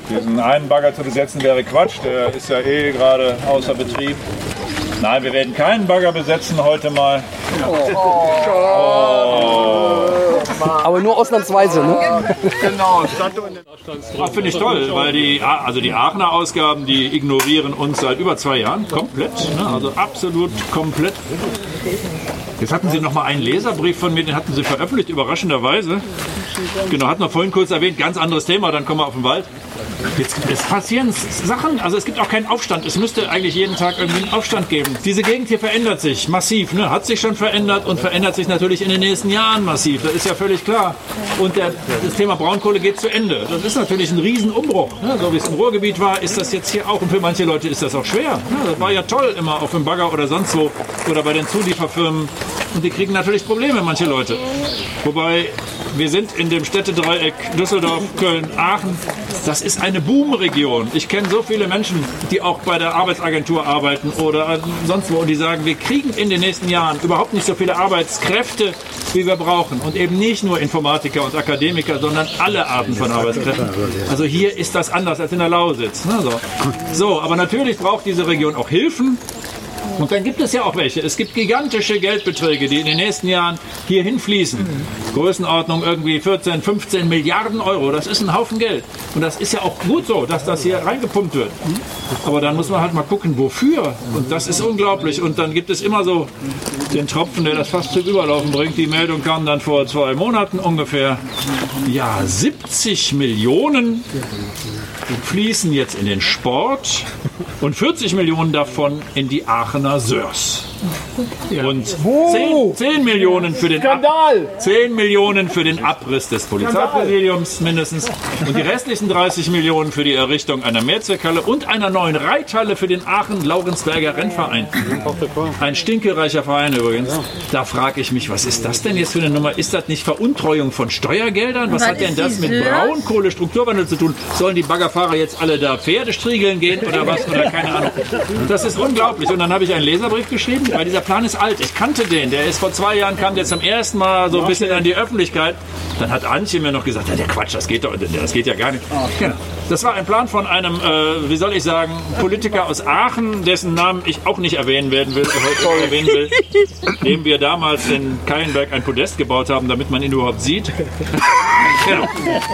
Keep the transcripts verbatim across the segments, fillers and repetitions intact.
Diesen einen Bagger zu besetzen wäre Quatsch, der ist ja eh gerade außer Betrieb. Nein, wir werden keinen Bagger besetzen heute mal. Oh. Aber nur ausnahmsweise, ne? Genau. Das finde ich toll, weil die, also die Aachener Ausgaben, die ignorieren uns seit über zwei Jahren komplett. Ne? Also absolut komplett. Jetzt hatten Sie noch mal einen Leserbrief von mir, den hatten Sie veröffentlicht, überraschenderweise. Genau, hatten wir vorhin kurz erwähnt, ganz anderes Thema, dann kommen wir auf den Wald. Jetzt, es passieren Sachen, also es gibt auch keinen Aufstand. Es müsste eigentlich jeden Tag irgendwie einen Aufstand geben. Diese Gegend hier verändert sich massiv, ne? Hat sich schon verändert und verändert sich natürlich in den nächsten Jahren massiv. Das ist ja völlig klar. Und der, das Thema Braunkohle geht zu Ende. Das ist natürlich ein Riesenumbruch. Ne? So wie es im Ruhrgebiet war, ist das jetzt hier auch. Und für manche Leute ist das auch schwer. Ne? Das war ja toll immer auf dem Bagger oder sonst wo oder bei den Zulieferfirmen. Und die kriegen natürlich Probleme, manche Leute. Wobei, wir sind in dem Städtedreieck Düsseldorf, Köln, Aachen. Das ist eine Boomregion. Ich kenne so viele Menschen, die auch bei der Arbeitsagentur arbeiten oder sonst wo. Und die sagen, wir kriegen in den nächsten Jahren überhaupt nicht so viele Arbeitskräfte, wie wir brauchen. Und eben nicht nur Informatiker und Akademiker, sondern alle Arten von Arbeitskräften. Also hier ist das anders als in der Lausitz. Ne? So. so, aber natürlich braucht diese Region auch Hilfen. Und dann gibt es ja auch welche. Es gibt gigantische Geldbeträge, die in den nächsten Jahren hierhin fließen. Größenordnung irgendwie vierzehn, fünfzehn Milliarden Euro. Das ist ein Haufen Geld. Und das ist ja auch gut so, dass das hier reingepumpt wird. Aber dann muss man halt mal gucken, wofür. Und das ist unglaublich. Und dann gibt es immer so den Tropfen, der das fast zum Überlaufen bringt. Die Meldung kam dann vor zwei Monaten ungefähr. Ja, siebzig Millionen fließen jetzt in den Sport und vierzig Millionen davon in die Aachener Sörs. Und zehn, zehn Millionen für den Ab- zehn Millionen für den Abriss des Polizeipräsidiums mindestens und die restlichen dreißig Millionen für die Errichtung einer Mehrzweckhalle und einer neuen Reithalle für den Aachen-Laurenzberger Rennverein. Ein stinkereicher Verein übrigens. Da frage ich mich, was ist das denn jetzt für eine Nummer? Ist das nicht Veruntreuung von Steuergeldern? Was hat denn das mit Braunkohle-Strukturwandel zu tun? Sollen die Baggerfahrer jetzt alle da Pferde striegeln gehen oder was? Oder keine Ahnung. Das ist unglaublich. Und dann habe ich einen Leserbrief geschrieben, weil dieser Plan ist alt. Ich kannte den. Der ist vor zwei Jahren, kam der zum ersten Mal so ein bisschen an die Öffentlichkeit. Dann hat Antje mir noch gesagt, ja, der Quatsch, das geht doch, das geht ja gar nicht. Genau. Das war ein Plan von einem, äh, wie soll ich sagen, Politiker aus Aachen, dessen Namen ich auch nicht erwähnen werden will, heute erwähnen will, dem wir damals in Keilenberg ein Podest gebaut haben, damit man ihn überhaupt sieht. Genau.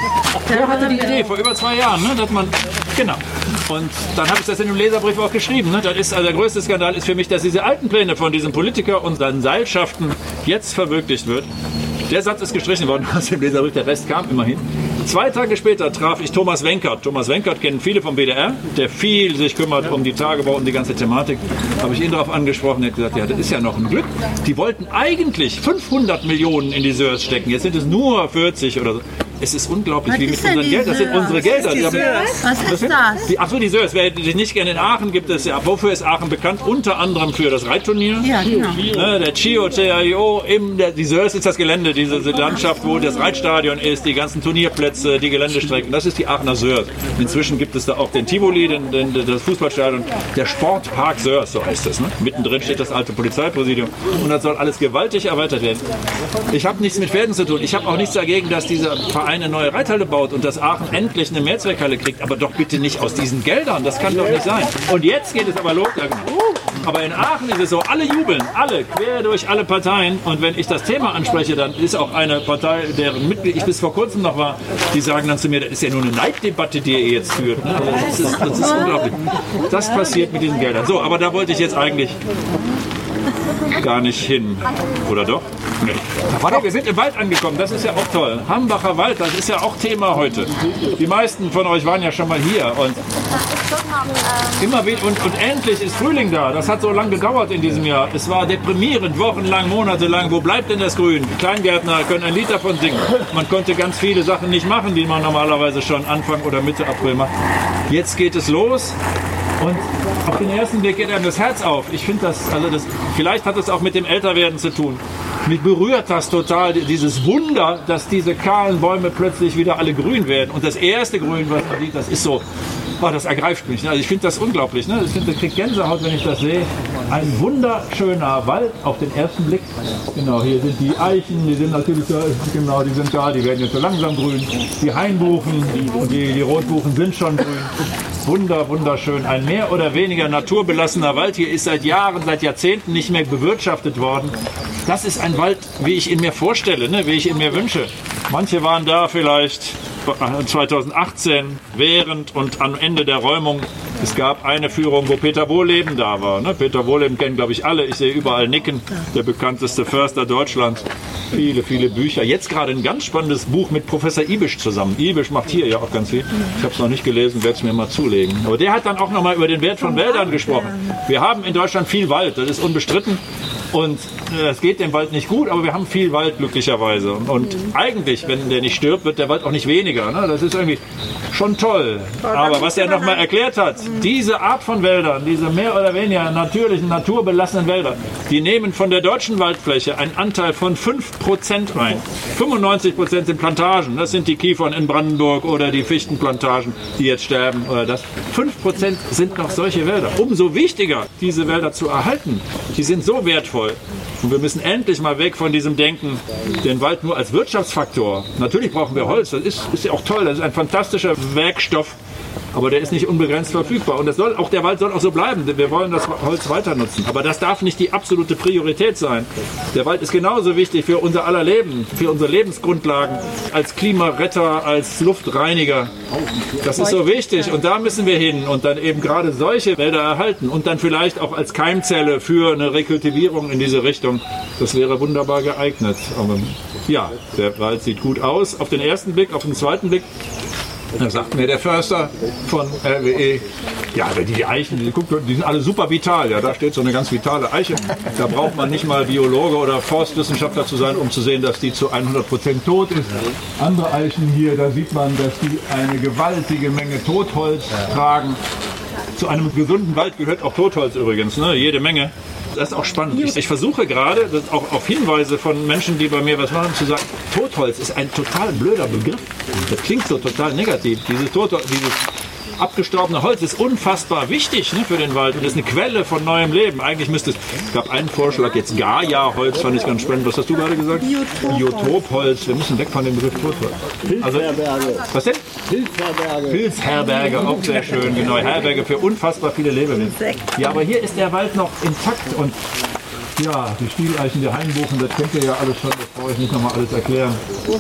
Der hatte die Idee vor über zwei Jahren, ne, dass man, genau. Und dann habe ich das in dem Leserbrief auch geschrieben. Ne? Das ist, also der größte Skandal ist für mich, dass diese alten Pläne von diesem Politiker und seinen Seilschaften jetzt verwirklicht wird. Der Satz ist gestrichen worden aus dem Leserbrief, der Rest kam immerhin. Zwei Tage später traf ich Thomas Wenkert. Thomas Wenkert kennen viele vom B D R, der viel sich kümmert um die Tagebau und die ganze Thematik. Habe ich ihn darauf angesprochen, er hat gesagt, ja, das ist ja noch ein Glück. Die wollten eigentlich fünfhundert Millionen in die Sörs stecken, jetzt sind es nur vierzig oder so. Es ist unglaublich, Was wie mit ist denn unserem Geld. Das sind unsere Gelder. Die haben, Was ist das? die, ach so, die Sörs. Wer die nicht gerne in Aachen gibt es ja. Wofür ist Aachen bekannt? Unter anderem für das Reitturnier. Ja, genau. Ne, der Chio, C I O, im, der, die Sörs ist das Gelände, diese Landschaft, wo das Reitstadion ist, die ganzen Turnierplätze, die Geländestrecken. Das ist die Aachener Sörs. Inzwischen gibt es da auch den Tivoli, den, den, das Fußballstadion, der Sportpark Sörs, so heißt es. Ne? Mittendrin steht das alte Polizeipräsidium. Und das soll alles gewaltig erweitert werden. Ich habe nichts mit Pferden zu tun. Ich habe auch nichts dagegen, dass dieser Verein eine neue Reithalle baut und dass Aachen endlich eine Mehrzweckhalle kriegt, aber doch bitte nicht aus diesen Geldern, das kann doch nicht sein. Und jetzt geht es aber los. Aber in Aachen ist es so, alle jubeln, alle, quer durch alle Parteien und wenn ich das Thema anspreche, dann ist auch eine Partei, deren Mitglied ich bis vor kurzem noch war, die sagen dann zu mir, das ist ja nur eine Neiddebatte, die ihr jetzt führt. Das ist, das ist unglaublich. Das passiert mit diesen Geldern. So, aber da wollte ich jetzt eigentlich gar nicht hin. Oder doch? Nee. Warte, wir sind im Wald angekommen, das ist ja auch toll. Hambacher Wald, das ist ja auch Thema heute. Die meisten von euch waren ja schon mal hier. Und immer wieder, und, und endlich ist Frühling da. Das hat so lange gedauert in diesem Jahr. Es war deprimierend, wochenlang, monatelang. Wo bleibt denn das Grün? Die Kleingärtner können ein Lied davon singen. Man konnte ganz viele Sachen nicht machen, die man normalerweise schon Anfang oder Mitte April macht. Jetzt geht es los. Und auf den ersten Blick geht einem das Herz auf. Ich finde das, also das, vielleicht hat es auch mit dem Älterwerden zu tun. Mich berührt das total, dieses Wunder, dass diese kahlen Bäume plötzlich wieder alle grün werden. Und das erste Grün, was man sieht, das ist so, oh, das ergreift mich. Also ich finde das unglaublich. Ne? Ich finde, ich kriege Gänsehaut, wenn ich das sehe. ein wunderschöner Wald auf den ersten Blick. Genau, hier sind die Eichen, die sind natürlich da, genau, die sind da, die werden jetzt so langsam grün. Die Hainbuchen und die, die Rotbuchen sind schon grün. Wunder, wunderschön. Ein mehr oder weniger naturbelassener Wald. Hier ist seit Jahren, seit Jahrzehnten nicht mehr bewirtschaftet worden. Das ist ein Wald, wie ich ihn mir vorstelle, ne? Wie ich ihn mir wünsche. Manche waren da vielleicht zweitausendachtzehn während und am Ende der Räumung. Es gab eine Führung, wo Peter Wohleben da war. Ne? Peter Wohleben kennen, glaube ich, alle. Ich sehe überall nicken. Der bekannteste Förster Deutschlands. Viele, viele Bücher. Jetzt gerade ein ganz spannendes Buch mit Professor Ibisch zusammen. Ibisch macht hier ja auch ganz viel. Ich habe es noch nicht gelesen, werde es mir mal zulegen. Aber der hat dann auch noch mal über den Wert von Wäldern gesprochen. Wir haben in Deutschland viel Wald, das ist unbestritten. Und es geht dem Wald nicht gut, aber wir haben viel Wald glücklicherweise. Und eigentlich, wenn der nicht stirbt, wird der Wald auch nicht weniger. Ne? Das ist irgendwie schon toll. Aber was er nochmal erklärt hat, diese Art von Wäldern, diese mehr oder weniger natürlichen, naturbelassenen Wälder, die nehmen von der deutschen Waldfläche einen Anteil von fünf Prozent ein. fünfundneunzig Prozent sind Plantagen. Das sind die Kiefern in Brandenburg oder die Fichtenplantagen, die jetzt sterben. Oder das. fünf Prozent sind noch solche Wälder. Umso wichtiger, diese Wälder zu erhalten. Die sind so wertvoll. Und wir müssen endlich mal weg von diesem Denken, den Wald nur als Wirtschaftsfaktor. Natürlich brauchen wir Holz, das ist, ist ja auch toll, das ist ein fantastischer Werkstoff, aber der ist nicht unbegrenzt verfügbar. Und das soll, auch der Wald soll auch so bleiben, wir wollen das Holz weiter nutzen. Aber das darf nicht die absolute Priorität sein. Der Wald ist genauso wichtig für unser aller Leben, für unsere Lebensgrundlagen, als Klimaretter, als Luftreiniger. Das ist so wichtig und da müssen wir hin und dann eben gerade solche Wälder erhalten und dann vielleicht auch als Keimzelle für eine Rekultivierung in diese Richtung. Das wäre wunderbar geeignet. Aber ja, der Wald sieht gut aus auf den ersten Blick, auf den zweiten Blick. Da sagt mir der Förster von R W E, ja, die Eichen, die, die sind alle super vital. Ja, da steht so eine ganz vitale Eiche. Da braucht man nicht mal Biologe oder Forstwissenschaftler zu sein, um zu sehen, dass die zu hundert Prozent tot ist. Andere Eichen hier, da sieht man, dass die eine gewaltige Menge Totholz tragen. Zu einem gesunden Wald gehört auch Totholz übrigens, ne? Jede Menge. Das ist auch spannend. Ich, ich versuche gerade, das auch auf Hinweise von Menschen, die bei mir was machen, zu sagen, Totholz ist ein total blöder Begriff. Das klingt so total negativ. Dieses, Totholz, dieses abgestorbene Holz ist unfassbar wichtig, ne, für den Wald und ist eine Quelle von neuem Leben. Eigentlich müsste es, es gab einen Vorschlag, jetzt Gaia-Holz, fand ich ganz spannend. Was hast du gerade gesagt? Biotop. Biotopholz. Wir müssen weg von dem Begriff Totholz. Pilzherberge. Also, was denn? Pilzherberge. Pilzherberge, auch sehr schön, genau. Herberge für unfassbar viele Lebewesen. Ja, aber hier ist der Wald noch intakt und ja, die Stieleichen, der Hainbuchen, das kennt ihr ja alles schon, das brauche ich nicht nochmal alles erklären.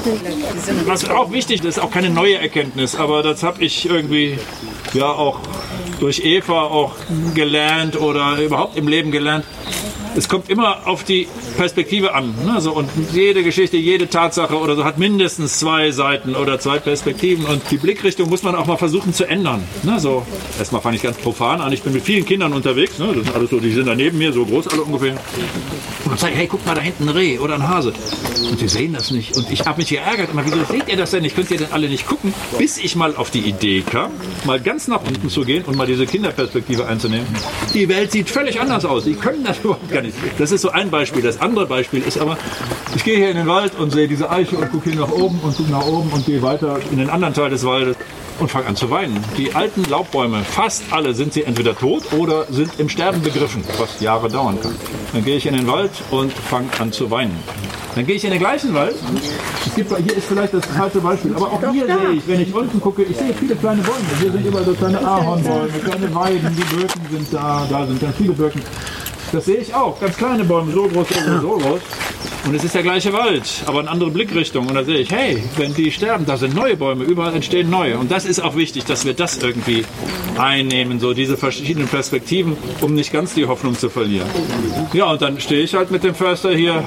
Was auch wichtig ist, ist auch keine neue Erkenntnis, aber das habe ich irgendwie ja auch durch Eva auch gelernt oder überhaupt im Leben gelernt. Es kommt immer auf die Perspektive an. Ne? So, und jede Geschichte, jede Tatsache oder so hat mindestens zwei Seiten oder zwei Perspektiven. Und die Blickrichtung muss man auch mal versuchen zu ändern. Ne? So, erstmal fange ich ganz profan an. Ich bin mit vielen Kindern unterwegs. Ne? Das sind alles so, die sind da neben mir, so groß alle ungefähr. Und dann sage ich, hey, guck mal, da hinten ein Reh oder ein Hase. Und sie sehen das nicht. Und ich habe mich geärgert. Immer, wieso seht ihr das denn nicht? Könnt ihr denn alle nicht gucken? Bis ich mal auf die Idee kam, mal ganz nach unten zu gehen und mal diese Kinderperspektive einzunehmen. Die Welt sieht völlig anders aus. Die können das überhaupt gar nicht. Das ist so ein Beispiel. Das andere Beispiel ist aber, ich gehe hier in den Wald und sehe diese Eiche und gucke hier nach oben und gucke nach oben und gehe weiter in den anderen Teil des Waldes und fange an zu weinen. Die alten Laubbäume, fast alle, sind sie entweder tot oder sind im Sterben begriffen, was Jahre dauern kann. Dann gehe ich in den Wald und fange an zu weinen. Dann gehe ich in den gleichen Wald. Es gibt, hier ist vielleicht das falsche Beispiel, aber auch hier sehe ich, wenn ich unten gucke, ich sehe viele kleine Bäume. Hier sind überall so kleine Ahornbäume, kleine Weiden, die Birken sind da, da sind dann viele Birken. Das sehe ich auch. Ganz kleine Bäume, so groß, so groß, so groß. Und es ist der gleiche Wald, aber eine andere Blickrichtung. Und da sehe ich, hey, wenn die sterben, da sind neue Bäume, überall entstehen neue. Und das ist auch wichtig, dass wir das irgendwie einnehmen, so diese verschiedenen Perspektiven, um nicht ganz die Hoffnung zu verlieren. Ja, und dann stehe ich halt mit dem Förster hier.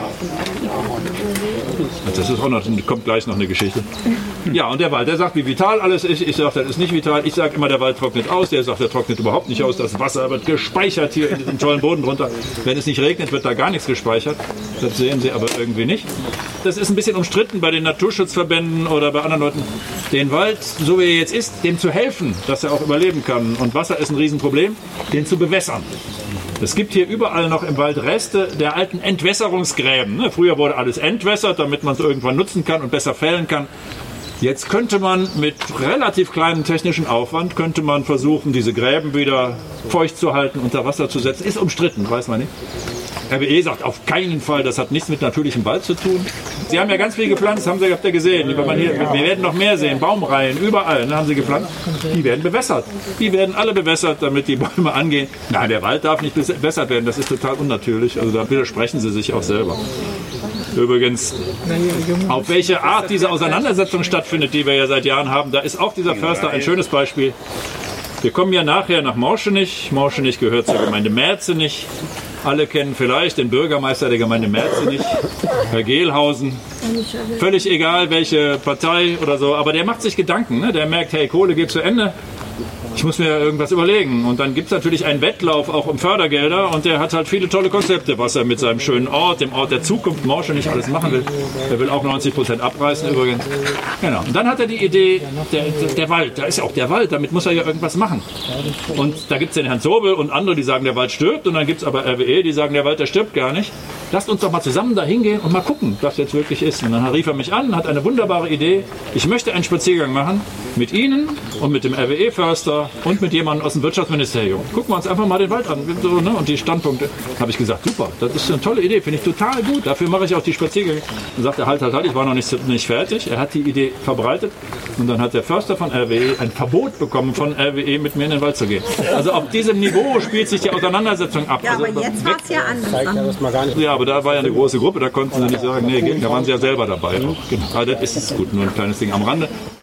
Das ist auch noch, kommt gleich noch eine Geschichte. Ja, und der Wald, der sagt, wie vital alles ist. Ich sage, das ist nicht vital. Ich sage immer, der Wald trocknet aus. Der sagt, der trocknet überhaupt nicht aus. Das Wasser wird gespeichert hier in diesem tollen Boden drunter. Wenn es nicht regnet, wird da gar nichts gespeichert. Das sehen Sie aber irgendwie nicht. Das ist ein bisschen umstritten bei den Naturschutzverbänden oder bei anderen Leuten. Den Wald, so wie er jetzt ist, dem zu helfen, dass er auch überleben kann. Und Wasser ist ein Riesenproblem, den zu bewässern. Es gibt hier überall noch im Wald Reste der alten Entwässerungsgräben. Früher wurde alles entwässert, damit man es irgendwann nutzen kann und besser fällen kann. Jetzt könnte man mit relativ kleinem technischen Aufwand, könnte man versuchen, diese Gräben wieder feucht zu halten, unter Wasser zu setzen. Ist umstritten, weiß man nicht. R W E sagt auf keinen Fall, das hat nichts mit natürlichem Wald zu tun. Sie haben ja ganz viel gepflanzt, haben Sie, habt ihr gesehen. Wenn man hier, wir werden noch mehr sehen, Baumreihen, überall, ne, haben Sie gepflanzt. Die werden bewässert. Die werden alle bewässert, damit die Bäume angehen. Nein, der Wald darf nicht bewässert werden, das ist total unnatürlich. Also da widersprechen Sie sich auch selber. Übrigens, auf welche Art diese Auseinandersetzung stattfindet, die wir ja seit Jahren haben, da ist auch dieser Förster ein schönes Beispiel. Wir kommen ja nachher nach Morschenich. Morschenich gehört zur Gemeinde Merzenich. Alle kennen vielleicht den Bürgermeister der Gemeinde Merzenich, Herr Gehlhausen. Völlig egal, welche Partei oder so, aber der macht sich Gedanken. Ne? Der merkt, hey, Kohle geht zu Ende. Ich muss mir irgendwas überlegen. Und dann gibt es natürlich einen Wettlauf auch um Fördergelder und der hat halt viele tolle Konzepte, was er mit seinem schönen Ort, dem Ort der Zukunft, Morschenich, alles machen will. Er will auch neunzig Prozent abreißen übrigens. Genau. Und dann hat er die Idee, der, der, der Wald, da ist ja auch der Wald, damit muss er ja irgendwas machen. Und da gibt es den Herrn Zobel und andere, die sagen, der Wald stirbt. Und dann gibt es aber R W E, die sagen, der Wald, der stirbt gar nicht. Lasst uns doch mal zusammen da hingehen und mal gucken, was jetzt wirklich ist. Und dann rief er mich an, hat eine wunderbare Idee. Ich möchte einen Spaziergang machen mit Ihnen und mit dem R W E-Förster und mit jemandem aus dem Wirtschaftsministerium. Gucken wir uns einfach mal den Wald an so, ne? Und die Standpunkte. Habe ich gesagt, super, das ist eine tolle Idee, finde ich total gut. Dafür mache ich auch die Spaziergänge. Dann sagt er, halt, halt, halt, ich war noch nicht, nicht fertig. Er hat die Idee verbreitet und dann hat der Förster von R W E ein Verbot bekommen, von R W E mit mir in den Wald zu gehen. Also auf diesem Niveau spielt sich die Auseinandersetzung ab. Ja, aber also, jetzt war es ja anders. Ja, aber da war ja eine große Gruppe, da konnten sie nicht sagen, nee, da waren sie ja selber dabei. Auch. Genau. Aber das ist gut, nur ein kleines Ding am Rande.